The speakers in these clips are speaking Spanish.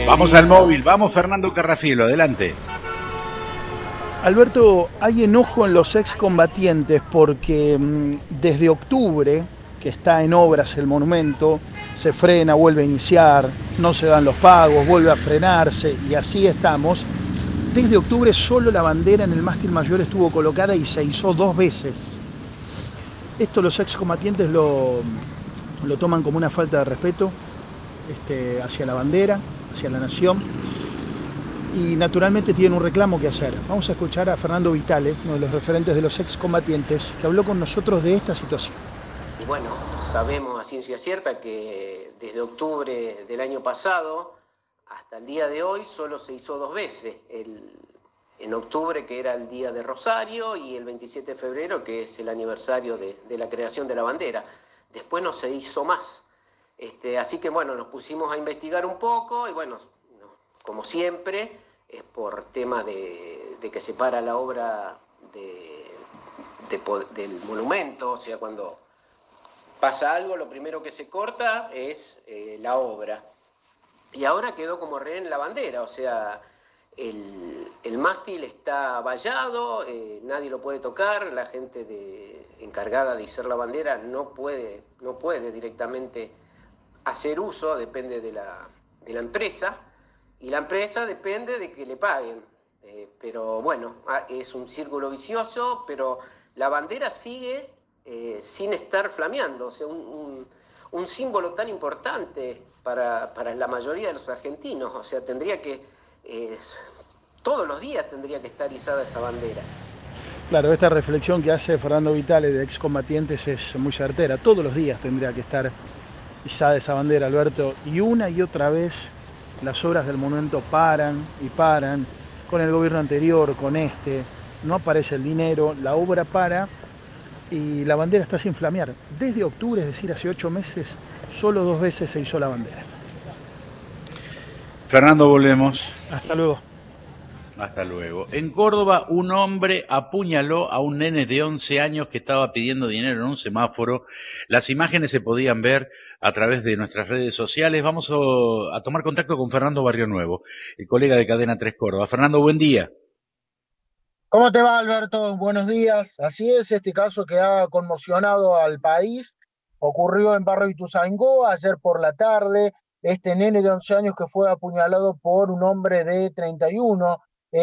Vamos al móvil, vamos Fernando Carrafielo, adelante. Alberto, hay enojo en los excombatientes porque desde octubre, que está en obras el monumento, se frena, vuelve a iniciar, no se dan los pagos, vuelve a frenarse y así estamos. Desde octubre solo la bandera en el mástil mayor estuvo colocada y se izó 2 veces. Esto los excombatientes lo toman como una falta de respeto hacia la bandera, hacia la nación. Y naturalmente tienen un reclamo que hacer. Vamos a escuchar a Fernando Vitale, uno de los referentes de los excombatientes, que habló con nosotros de esta situación. Y bueno, sabemos a ciencia cierta que desde octubre del año pasado hasta el día de hoy solo se hizo 2 veces. En octubre, que era el día de Rosario, y el 27 de febrero, que es el aniversario de la creación de la bandera. Después no se hizo más. Así que bueno, nos pusimos a investigar un poco y bueno, como siempre, es por tema de que se para la obra del monumento. O sea, cuando pasa algo, lo primero que se corta es la obra. Y ahora quedó como rehén la bandera, o sea, el mástil está vallado, nadie lo puede tocar, la gente encargada de izar la bandera no puede directamente hacer uso, depende de la empresa. Y la empresa depende de que le paguen. Pero bueno, es un círculo vicioso, pero la bandera sigue sin estar flameando. O sea, un símbolo tan importante para la mayoría de los argentinos. O sea, tendría que, todos los días tendría que estar izada esa bandera. Claro, esta reflexión que hace Fernando Vitale de excombatientes es muy certera. Todos los días tendría que estar izada esa bandera, Alberto. Y una y otra vez las obras del monumento paran y paran, con el gobierno anterior, con no aparece el dinero, la obra para y la bandera está sin flamear. Desde octubre, es decir, hace 8 meses, solo 2 veces se hizo la bandera. Fernando, volvemos. Hasta luego. Hasta luego. En Córdoba, un hombre apuñaló a un nene de 11 años que estaba pidiendo dinero en un semáforo. Las imágenes se podían ver a través de nuestras redes sociales. Vamos a tomar contacto con Fernando Barrionuevo, el colega de Cadena 3 Córdoba. Fernando, buen día. ¿Cómo te va, Alberto? Buenos días. Así es, este caso que ha conmocionado al país ocurrió en Barrio Ituzaingó ayer por la tarde. Este nene de 11 años que fue apuñalado por un hombre de 31.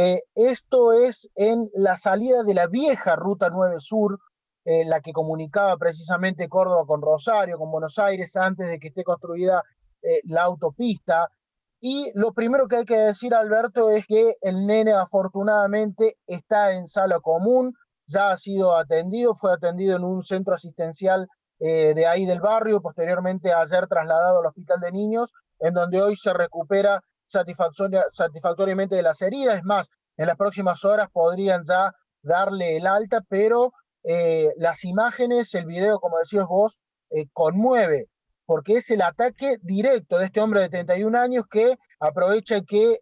Esto es en la salida de la vieja Ruta 9 Sur, la que comunicaba precisamente Córdoba con Rosario, con Buenos Aires, antes de que esté construida la autopista. Y lo primero que hay que decir, Alberto, es que el nene afortunadamente está en sala común, ya ha sido atendido, fue atendido en un centro asistencial de ahí del barrio, posteriormente ayer trasladado al hospital de niños, en donde hoy se recupera satisfactoriamente de las heridas. Es más, en las próximas horas podrían ya darle el alta, pero las imágenes, el video, como decías vos, conmueve, porque es el ataque directo de este hombre de 31 años que aprovecha que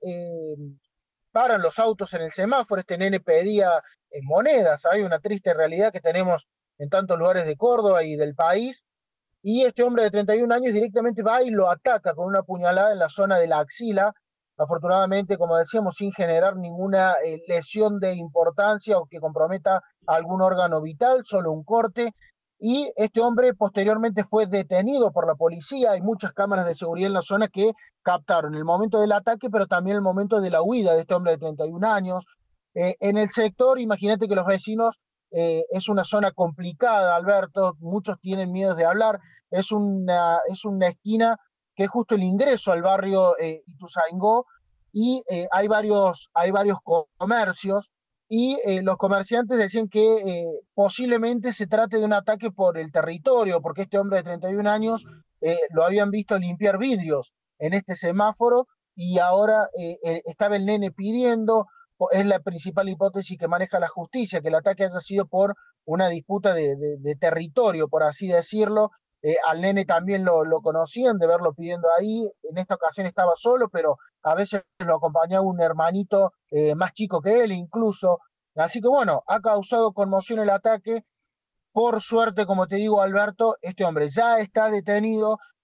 paran los autos en el semáforo. Este nene pedía monedas. Hay una triste realidad que tenemos en tantos lugares de Córdoba y del país. Y este hombre de 31 años directamente va y lo ataca con una puñalada en la zona de la axila. Afortunadamente, como decíamos, sin generar ninguna lesión de importancia o que comprometa algún órgano vital, solo un corte. Y este hombre posteriormente fue detenido por la policía. Hay muchas cámaras de seguridad en la zona que captaron el momento del ataque, pero también el momento de la huida de este hombre de 31 años. En el sector, imagínate que los vecinos, es una zona complicada, Alberto, muchos tienen miedo de hablar. Es una esquina que es justo el ingreso al barrio Ituzaingó, y hay varios comercios, y los comerciantes decían que posiblemente se trate de un ataque por el territorio, porque este hombre de 31 años lo habían visto limpiar vidrios en este semáforo, y ahora estaba el nene pidiendo. Es la principal hipótesis que maneja la justicia, que el ataque haya sido por una disputa de territorio, por así decirlo. Al nene también lo conocían de verlo pidiendo ahí. En esta ocasión estaba solo, pero a veces lo acompañaba un hermanito más chico que él incluso. Así que bueno, ha causado conmoción el ataque. Por suerte, como te digo, Alberto, este hombre ya está detenido,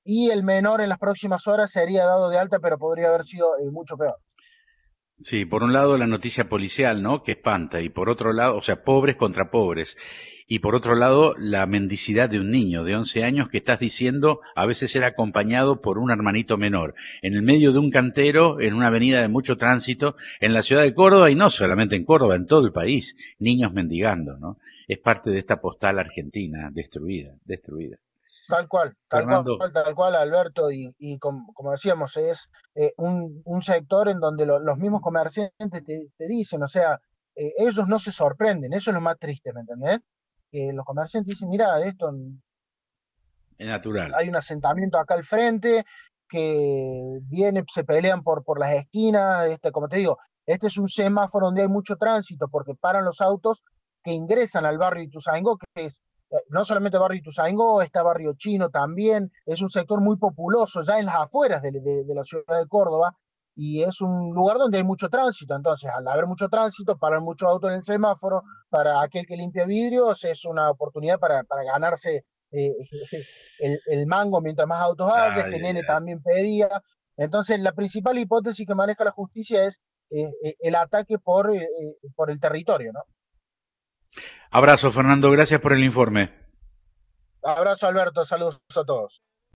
y el menor en las próximas horas sería dado de alta, pero podría haber sido mucho peor. Sí, por un lado la noticia policial, ¿no? Que espanta, y por otro lado, o sea, pobres contra pobres. Y por otro lado, la mendicidad de un niño de 11 años que estás diciendo a veces era acompañado por un hermanito menor, en el medio de un cantero, en una avenida de mucho tránsito, en la ciudad de Córdoba, y no solamente en Córdoba, en todo el país, niños mendigando, ¿no? Es parte de esta postal argentina, destruida, destruida. Fernando, Tal cual, Alberto, y como decíamos, es un sector en donde los mismos comerciantes te dicen, o sea, ellos no se sorprenden, eso es lo más triste, ¿me entendés? Que los comerciantes dicen, mira, esto es natural. hay un asentamiento acá al frente, que viene, se pelean por las esquinas, como te digo, este es un semáforo donde hay mucho tránsito, porque paran los autos que ingresan al barrio Ituzaingó, que es no solamente barrio Ituzaingó, está barrio Chino también, es un sector muy populoso ya en las afueras de la ciudad de Córdoba, y es un lugar donde hay mucho tránsito, entonces al haber mucho tránsito, paran muchos autos en el semáforo, para aquel que limpia vidrios es una oportunidad para ganarse eh, el mango mientras más autos haya, Ay, este ay, nene ay. también pedía. Entonces, la principal hipótesis que maneja la justicia es el ataque por el territorio, ¿no? Abrazo, Fernando, gracias por el informe. Abrazo, Alberto, saludos a todos.